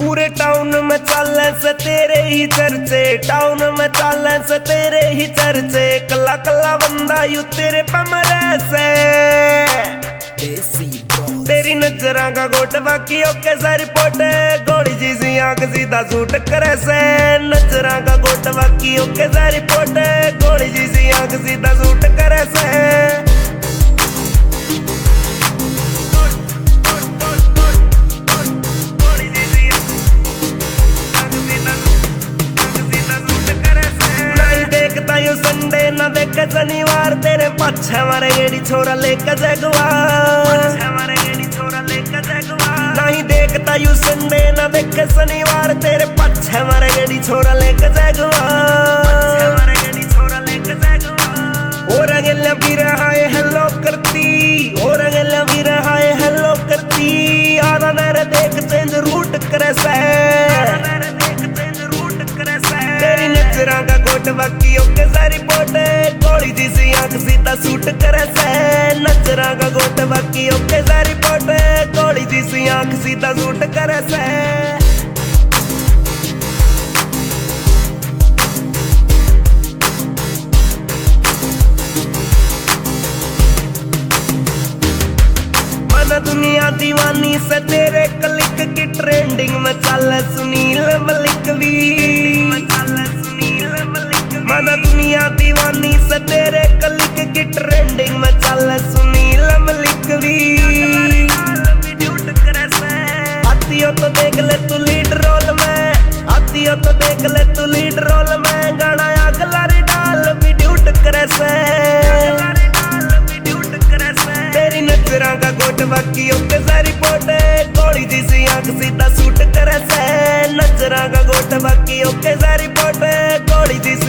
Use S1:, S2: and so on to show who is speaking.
S1: पूरे टाउन में चले से तेरे ही चर्चे, टाउन में चले से तेरे ही चर्चे, कला कला बंदा यू तेरे पमरे से। तेरी नजरा का गोट बाकी ओके सारी पोटे, गोली जी सी आंख सीधा सूट करे से। नजरा का गोट बाकी ओके सारी पोटे, गोली जी सी आंख सीधा सूट करे से। संडे ना देखे शनिवार, तेरे पछे मारे गेड़ी छोरा लेके जगवार, नहीं देखता यू संडे ना देखे शनिवार, तेरे पछे मारे गेड़ी छोरा लेके जगवार। और अगले भी रहाए हेलो करती, और अगले भी रहाए हेलो करती, आधा नेरे देख चेंज रूट करे से। तेरी नजरा का गोट बाकी ओके सारी पोटे, गोली जी सी आंख सीधा सूट करे से। नजरा का गोट बाकी ओके सारी पोटे, गोली जी सी आंख सीधा सूट करे से। दुनिया दीवानी से तेरे क्लिक की ट्रेंडिंग में चले सुनील मलिक भी। माना दुनिया दीवानी से तेरे क्लिक की ट्रेंडिंग में चले सुनील मलिक भी। आती हो तो देख ले तू लीड रोल में, आती हो तो देख ले तू लीड रोल में, गाना अगला रे डाल भी ड्यूट करे से। तेरी नजरा का गोट बाकी ओके सारी पोटे, गोली जी सी आंख सीधा सूट करे से। नजरा का गोट बाकी ओके सारी पोटे, गोली जी